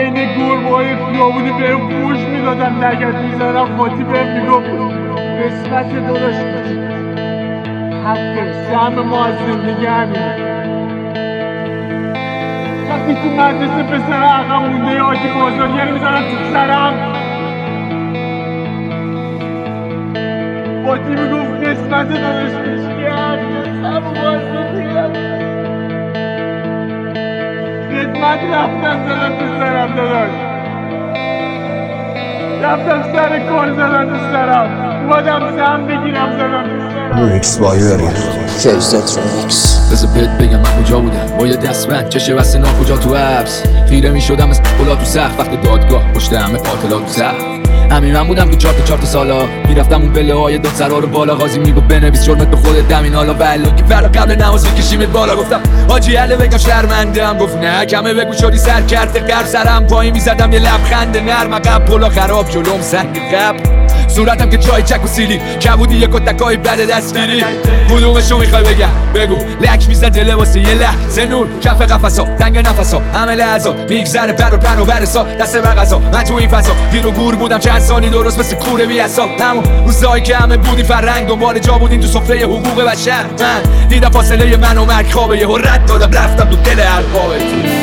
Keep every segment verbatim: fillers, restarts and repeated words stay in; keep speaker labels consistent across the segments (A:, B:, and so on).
A: بین گربه‌های خیابونی بهم گوش میدادن لگد میزنم فاتی بهم میگفت قسمت داداش حق سهم ما از زندگی همینه. وقتی تو مدرسه پسر عقب مونده یه آجی بازاریه میزنن تو سرم، فاتی میگفت قسمت داداش پیشگی همینه، سهم ما از زندگی همینه. قسمت رفتم زدن تو سرم داداش، رفتم سر کار زدن تو سرم، اومدم سهم بگیرم زدن تو سرم.
B: ریکس بایوری کیزت ریکس.
C: بذار بهت بگم من کجا بودم با یه دستبند چشه و سنا کجا تو حبس خیره می شدم از اولا تو سخت وقت دادگاه پشت همه قاتلا تو سخت همین من بودم که چهار تا چهار تا سالا میرفتم اون پله های دو سرا رو بالا قاضی میگفت بنویس جرمت به خودت دمین حالا بلا که فردا قبل نماز میکشیمت بالا. گفتم حاجی عله بگم شرمندم، گفت نه کمه بگو شدی سر کرده قر سرم پایین میزدم یه لبخند نرم عقب پلا خراب جلوم سنگ قبل صورتم که چای چک و سیلی کبودی یه کتکای بد دستگیری کدومشو میخوای بگم بگو لک میزد دل واسه یه لحظه نور کف قفصا تنگ نفسا همه لحظا میگذره پر و پن و برسا دست بغذا من تو این فضا گیر و گور بودم چند سالی درست مثل کوره بی حساب همون روزایی که همه بودی فرنگ دنبال جا بودین تو سفره حقوق بشر من دیدم فاصله من و مرگ خوابه یه رد دادم رفتم تو دل القابت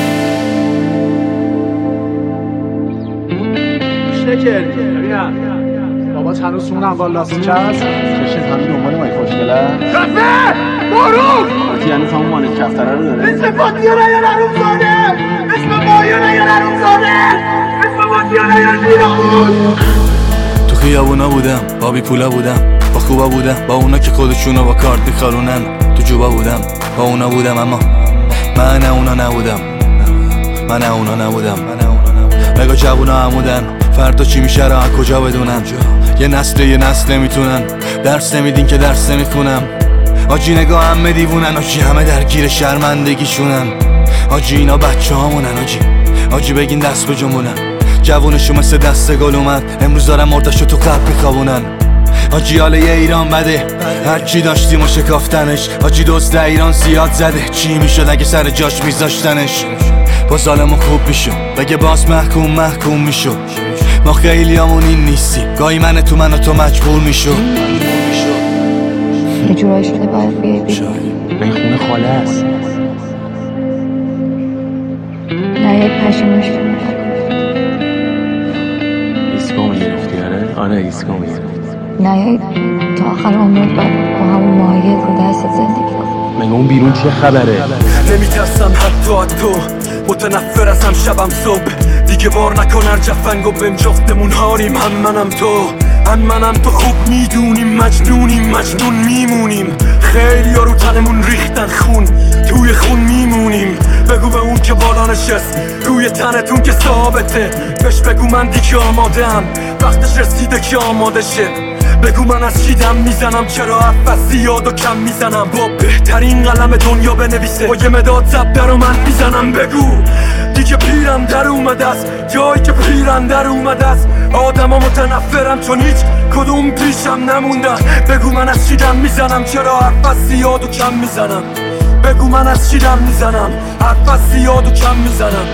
A: شکر بابات هنوز اون هم لاستیک هست چشت همین دنبال مایی خوشگله خفه بارون فاتی هنوز همون مانت کفتره رو داره اسم فاتی ها نیان هروم زاده اسم مایی ها نیان هروم زاده اسم فاتی ها نیان دیران.
D: تو خیابونا بودم با بی پولا بودم با خوبا بودم با اونا که خودشونو با کارت میخارونن تو جوبا بودم با اونا بودم اما من نه اونا نبودم من نه اونا نبودم مگا جوونا همودن فردا چی میشه را کجا بدونن یه نسل یه نسل نمیتونن درس نمیدین که درس نمیخونم آجی نگاه همه دیوونن آجی همه درگیر شرمندگیشونن آجی اینا بچه هامونن آجی آجی بگین دست به جنبونن جوونشو مثل دست گل اومد امروز دارم مردشو تو قبل میخوابونن آجی حاله یه ایران بده هرچی داشتیم و شکافتنش آجی دوست ایران زیاد زده چی میشد اگه سر جاش میذاشتنش با ظالمو خوب میشو بگه باز محکوم محکوم میشو ما خیلی همون این نیستی گاهی من تو من و تو مجبور میشو
E: یه جورایی شده باید بیای بیرون
A: به این خونه خاله هست
E: نه یک پشیموش کنم
A: ایسکا میگرفتی آره؟ آره ایسکا میگرفتی
E: نه یک تا آخر عمرت باید با همون ماهیت رو دست زندگی کن.
A: مگه اون بیرون چه خبره؟
D: نمیترسم حتی از تو متنفر ازم شبم صبح دیگه بار نکن هر جفنگو بهم جفتمون هاریم هم منم تو هم منم تو خوب میدونیم مجنونیم مجنون میمونیم خیلی ها رو تنمون ریختن خون توی خون میمونیم بگو به اون که بالا نشست روی تنتون که ثابته بهش بگو من دیگه آمادم وقتش رسیده که آماده شه بگو من از چی دم میزنم چرا حرف زیاد و کم میزنم با بهترین قلم دنیا بنویسه با یه مداد زبده رو من میزنم بگو دیگه پیرم در اومده است جایی که پیرم در اومده است آدم ها متنفرم چون هیچ کدوم پیشم نموندن بگو من از چی دم میزنم چرا حرف زیاد و کم میزنم بگو من از چی دم میزنم حرف زیاد و کم میزنم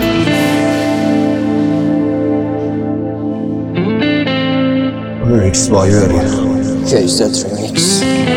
B: ریکس بایوری کیزت ریکس.